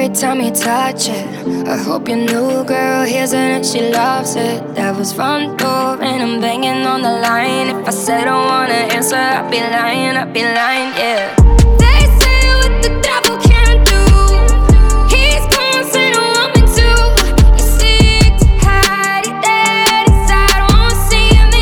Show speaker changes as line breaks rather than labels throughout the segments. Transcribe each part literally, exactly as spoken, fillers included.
every time you touch it. I hope your new girl hears it and she loves it. That was front door and I'm banging on the line. If I said I wanna answer, I'd be lying, I'd be lying, yeah. They say what the devil can't do, he's causing a woman too. You sick to hide it dead inside, won't see me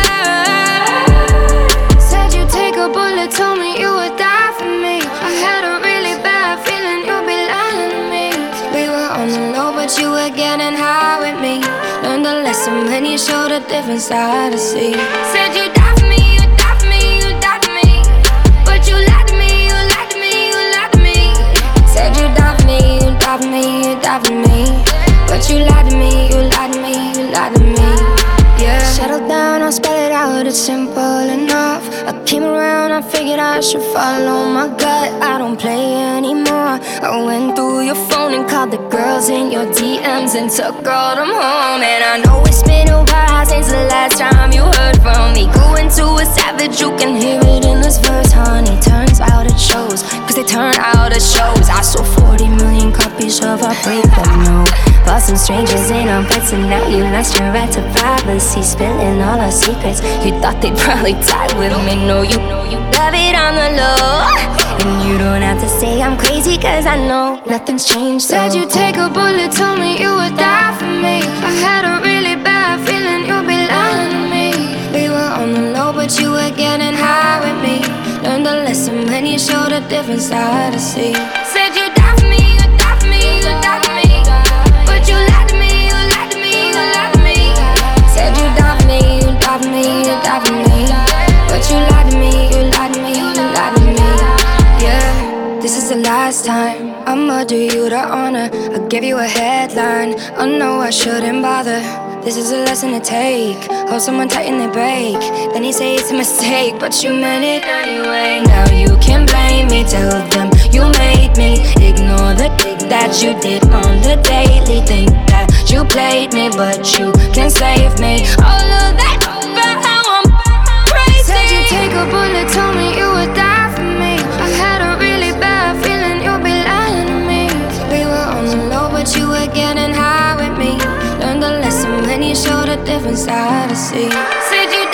cry. Said you'd take a bullet, told me you would die for me. I had a really bad feeling you'd be lying to me. We were on the low, but you were getting high with me. Learned a lesson when you showed a different side to see. Said you'd die for me, you'd die for me, you'd die for me. But you lied to me, you lied to me, you lied to me. Said you'd die for me, you'd die for me, you'd die for me. But you lied to me, you lied to me, you lied to me. Yeah. Settle down, I'll spell it out, it's simple enough. I came around, I figured I should follow my gut. I don't play anymore. I went through your phone and called the girls in your D Ms and took all them home. And I know it's been a while since the last time you heard from me. Going to a savage, you can hear it in this verse, honey. Turns out it shows, cause they turn out it shows. I sold forty million copies of our breakup note. Bought some strangers in our beds and now you lost your right to privacy. Spilling all our secrets, you thought they'd probably die with me. No, you know you love it on the low. And you don't have to say I'm crazy, cause I know nothing's changed. Said you'd take a bullet, told me you would die for me. I had a really bad feeling you'd be lying to me. We were on the low, but you were getting high with me. Learned a lesson when you showed a different side to see. Said you'd die for me, you'd die for me, you'd die for me. But you lied to me, you lied to me, you lied to me. Said you'd die for me, you'd die for me, you'd die for me. But you lied to me, you lied to me, you lied to me. Yeah, this is the last time I'ma do you the honor. I'll give you a headline, I know I shouldn't bother. This is a lesson to take, hope someone tighten their brake. Then you say it's a mistake, but you meant it anyway. Now you can blame me, tell them you made me. Ignore the dick that you did on the daily. Think that you played me, but you can save me. All of that, but how I'm crazy. Said you'd take a bullet, told me you would die for me. I had a really bad feeling you'd be lying to me. We were on the low, but you were getting high with me. Learned a lesson when you showed a different side to see. Said you